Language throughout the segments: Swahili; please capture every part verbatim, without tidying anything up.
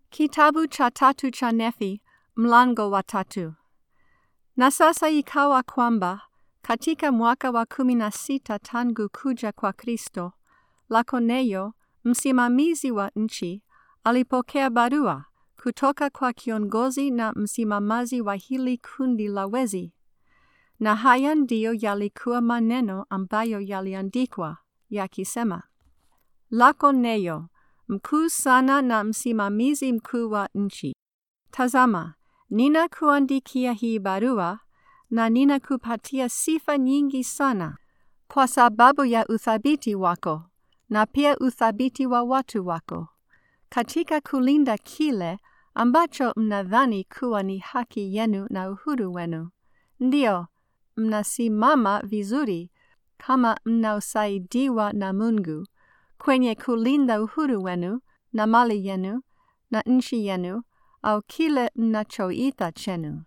Kitabu cha tatu cha Nefi, mlango wa tatu. Na sasa ikawa kwamba, katika mwaka wa kumi na sita tangu kuja kwa Kristo, Lakoneyo, msimamizi wa nchi, alipokea barua kutoka kwa kiongozi na msimamazi wa hili kundi la wezi. Na haya ndiyo yalikuwa maneno ambayo yaliandikwa, yakisema: Lakoneyo, mkuu sana na msimamizi mkuu wa nchi, tazama, ninakuandikia hii barua na ninakupatia sifa nyingi sana kwa sababu ya uthabiti wako na pia uthabiti wa watu wako katika kulinda kile ambacho mnadhani kuwa ni haki yenu na uhuru wenu. Ndiyo, mnasimama vizuri kama mnaosaidiwa na Mungu kwenye kulinda uhuru wenu na mali yenu na nchi yenu au kile mnachoita chenu.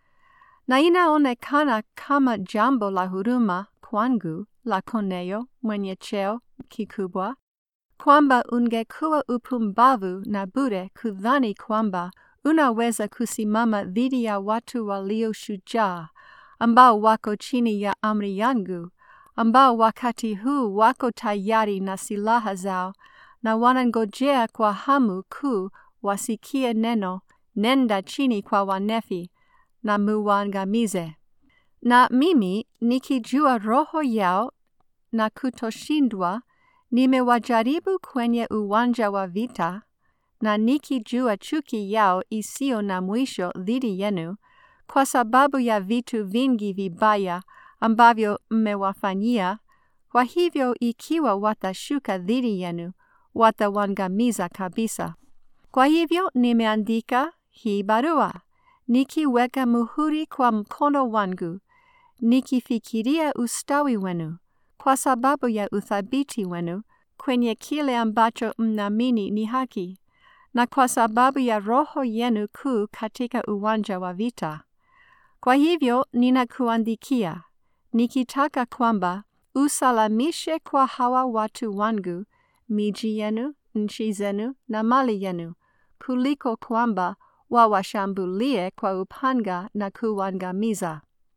Na inaonekana kama jambo la huruma kwangu, Lakoneyo, mwenye cheo kikubwa, kwamba ungekuwa upumbavu na bure kudhani kwamba unaweza kusimama dhidi ya watu walio shujaa, ambao wako chini ya amri yangu, ambao wakati huu wako tayari na silaha zao na wanangojea kwa hamu kuu wasikie neno, nenda chini kwa Wanefi na muwaangamize. Na mimi nikijua roho yao na kutoshindwa, nimewajaribu kwenye uwanja wa vita, na nikijua chuki yao isio na mwisho dhidi yenu, kwa sababu ya vitu vingi vibaya ambavyo mmewafanyia. Kwa hivyo ikiwa watashuka dhidi yenu, watawaangamiza kabisa. Kwa hivyo nimeandika hii barua, nikiweka muhuri kwa mkono wangu, nikifikiria ustawi wenu, kwa sababu ya uthabiti wenu kwenye kile ambacho mnaamini ni haki, na kwa sababu ya roho yenu kuu katika uwanja wa vita. Kwa hivyo ninakuandikia, nikitaka kwamba usalamishe kwa hawa watu wangu miji yenu, nchi zenu na mali yenu, kuliko kwamba wawashambulie kwa upanga na kuwaangamiza.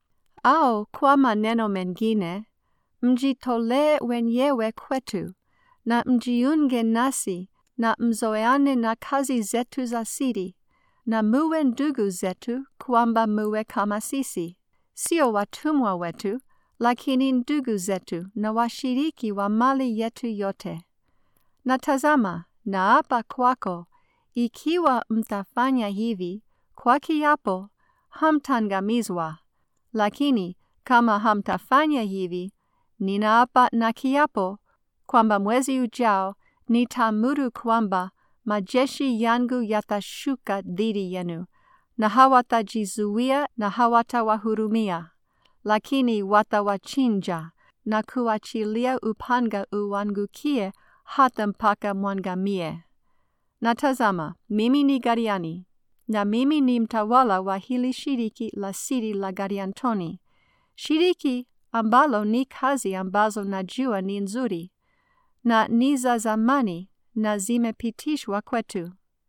Au kwa maneno mengine, mjitolee wenyewe kwetu, na mjiunge nasi na mzoeane na kazi zetu za siri, na muwe ndugu zetu, kwamba muwe kama sisi, sio watumwa wetu, lakini ndugu zetu na washiriki wa mali yetu yote. Na tazama, naapa kwako, ikiwa mtafanya hivi, kwa kiapo, hamtaangamizwa. Lakini kama hamtafanya hivi, ninaapa na kiapo kwamba mwezi ujao nitaamuru kwamba majeshi yangu yatashuka dhidi yenu, na hawatajizuia na hawatawahurumia, lakini watawachinja na kuachilia upanga uangukie hata mpaka mwangamie. Na tazama, mimi ni Gadiani, na mimi ni mtawala wa hili shiriki la siri la Gadiantoni, shiriki ambalo ni kazi ambazo najua ni nzuri, na ni za zamani na zimepitishwa kwetu.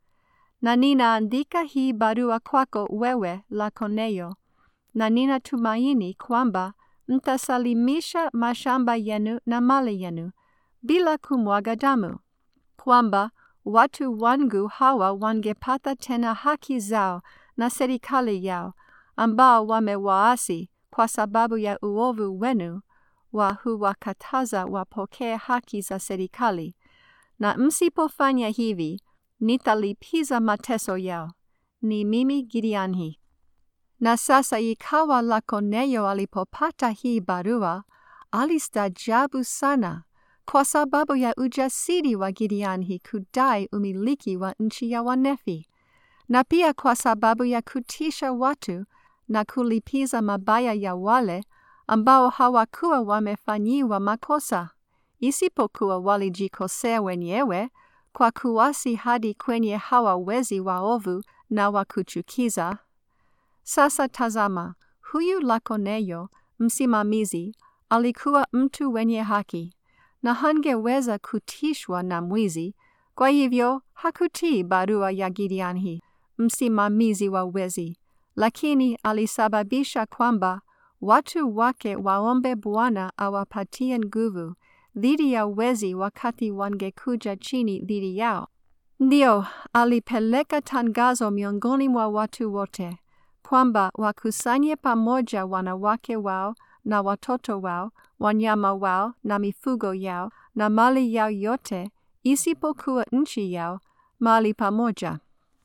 Na ninaandika hii barua kwako wewe, Lakoneyo, na ninatumaini kwamba mtasalimisha mashamba yenu na mali yenu bila kumwaga damu, kwamba watu wangu hawa wangepata tena haki zao na serikali yao, ambao wamewaasi kwa sababu ya uovu wenu wa huwakataza wapokee haki za serikali. Na msipofanya hivi, nitalipiza mateso yao. Ni mimi Gideoni. Na sasa ikawa Lakoneyo alipopata hii barua, alistaajabu sana kwa sababu ya ujasiri wa Gideoni kudai umiliki wa nchi ya Wanefi, na pia kwa sababu ya kutisha watu na kulipiza mabaya ya wale ambao hawakuwa wamefanyiwa makosa, isipokuwa walijikosea wenyewe kwa kuasi hadi kwenye hawa wezi waovu na wakuchukiza. Sasa tazama, huyu Lakoneyo, msimamizi, alikuwa mtu wenye haki, na hangeweza kutishwa na mwizi, Kwa hivyo hakutii barua ya Gideoni, msimamizi wa wezi, lakini alisababisha kwamba watu wake waombe Bwana awapatie nguvu dhidi ya wezi wakati wangekuja chini dhidi yao. Ndio alipeleka tangazo miongoni mwa watu wote kwamba wakusanye pamoja wanawake wao na watoto wao, wanyama wao na mifugo yao na mali yao yote, isipokuwa nchi yao, mali pamoja.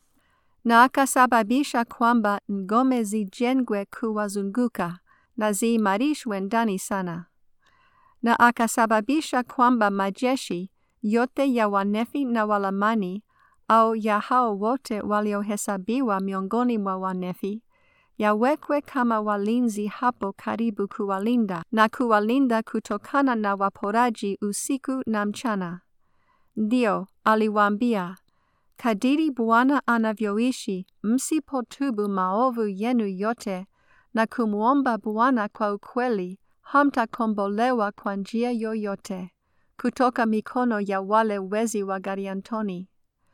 Na akasababisha kwamba ngome zijengwe kuwazunguka na ziimarishwe ndani sana. Na akasababisha kwamba majeshi yote ya Wanefi na Walamani, au ya hao wote waliohesabiwa miongoni mwa Wanefi, yawekwe kama walinzi hapo karibu kuwalinda na kuwalinda kutokana na waporaji usiku na mchana. Ndio aliwaambia, kadiri Bwana anavyoishi, msipotubu maovu yenu yote na kumwomba Bwana kwa ukweli, hamtakombolewa kwa njia yoyote kutoka mikono ya wale wezi wa Gadiantoni.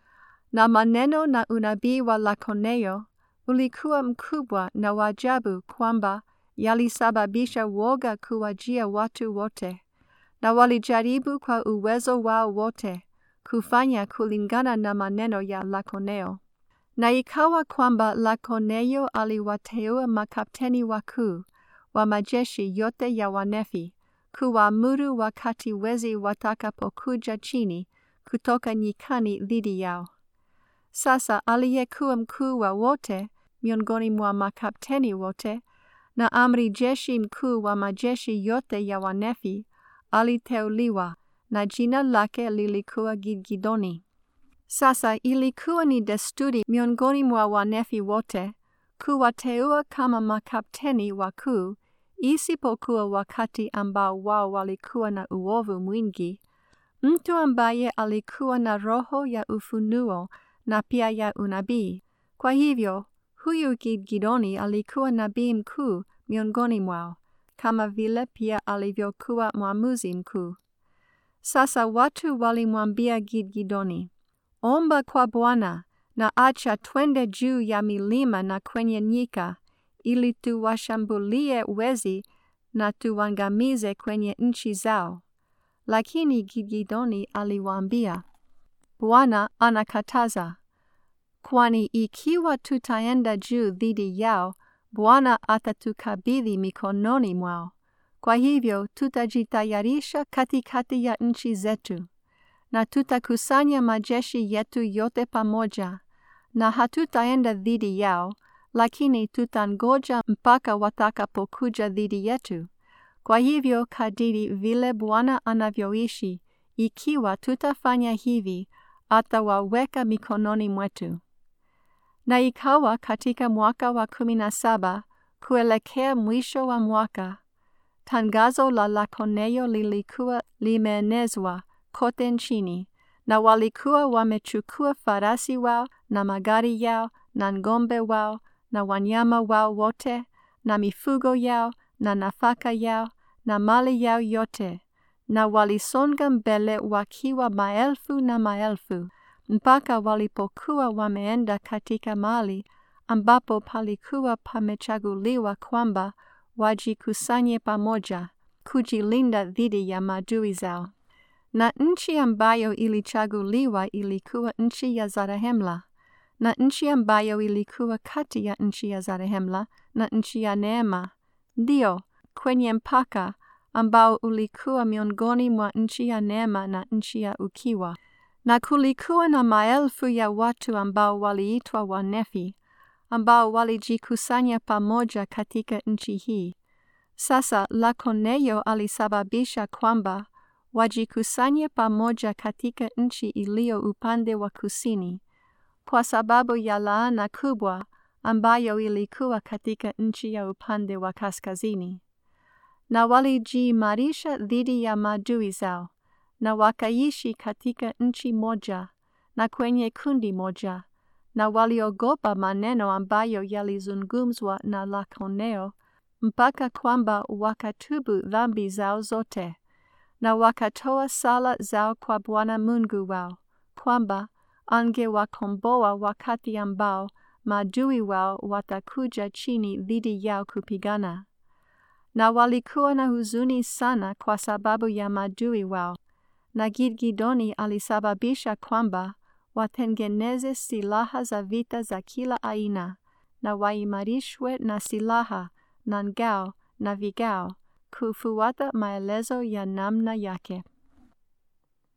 Na maneno na unabii wa Lakoneo ulikuwa mkubwa na wajabu kwamba yalisababisha woga kuwajia watu wote, na walijaribu kwa uwezo wao wote kufanya kulingana na maneno ya Lakoneo. Na ikawa kwamba Lakoneo aliwateua makapteni wakuu wa majeshi yote ya Wanefi kuwaamuru wakati wezi watakapokuja chini kutoka nyikani dhidi yao. Sasa aliyekuwa mkuu wa wote miongoni mwa makapteni wote na amri jeshi mkuu wa majeshi yote ya Wanefi aliteuliwa, na jina lake lilikuwa Gidgidoni. Sasa ilikuwa ni desturi miongoni mwa Wanefi wote kuwateua kama makapteni wakuu, isipokuwa wakati ambao wao walikuwa na uovu mwingi, mtu ambaye alikuwa na roho ya ufunuo na pia ya unabii. Kwa hivyo huyu Gidgidoni alikuwa nabii mkuu miongoni mwao, kama vile pia alivyokuwa mwamuzi mkuu. Sasa watu walimwambia Gidgidoni, omba kwa Bwana na acha twende juu ya milima na kwenye nyika, ili tuwashambulie wezi na tuangamize kwenye nchi zao. Lakini Gidgidoni aliwaambia, Bwana anakataza, kwani ikiwa tutaenda juu dhidi yao, Bwana atatukabidhi mikononi mwao. Kwa hivyo tutajitayarisha katikati ya nchi zetu, na tutakusanya majeshi yetu yote pamoja, na hatutaenda dhidi yao, lakini tutangoja mpaka watakapokuja dhidi yetu. Kwa hivyo kadiri vile Bwana anavyoishi, ikiwa tutafanya hivi, atawaweka mikononi mwetu. Na ikawa katika mwaka wa kumi na saba, kuelekea mwisho wa mwaka, tangazo la Lakoneo lilikuwa limeenezwa kote nchini, na walikuwa wamechukua farasi wao na magari yao na ng'ombe wao na wanyama wao wote na mifugo yao na nafaka yao na mali yao yote, na walisonga mbele wakiwa maelfu na maelfu, mpaka walipokuwa wameenda katika mahali ambapo palikuwa pamechaguliwa kwamba wajikusanye pamoja kujilinda dhidi ya maadui zao. Na nchi ambayo ilichaguliwa ilikuwa nchi ya Zarehemla, na nchi ambayo ilikuwa kati ya nchi ya Zarehemla na nchi ya Neema, ndio kwenye mpaka ambao ulikuwa miongoni mwa nchi ya Neema na nchi ya Ukiwa. Na kulikuwa na maelfu ya watu ambao waliitwa Wanefi, ambao walijikusanya pamoja katika nchi hii. Sasa Lakoneo alisababisha kwamba wajikusanye pamoja katika nchi iliyo upande wa kusini, kwa sababu ya laana kubwa ambayo ilikuwa katika nchi ya upande wa kaskazini. Na walijiimarisha dhidi ya maadui zao, na wakaishi katika nchi moja na kwenye kundi moja, na waliogopa maneno ambayo yalizungumzwa na Lakoneo, mpaka kwamba wakatubu dhambi zao zote, na wakatoa sala zao kwa Bwana Mungu wao, kwamba angewakomboa wakati ambao maadui wao watakuja chini dhidi yao kupigana. Na walikuwa na huzuni sana kwa sababu ya maadui wao, na Gidgidoni alisababisha kwamba watengeneze silaha za vita za kila aina, na waimarishwe na silaha na ngao na vigao, kufuata maelezo ya namna yake.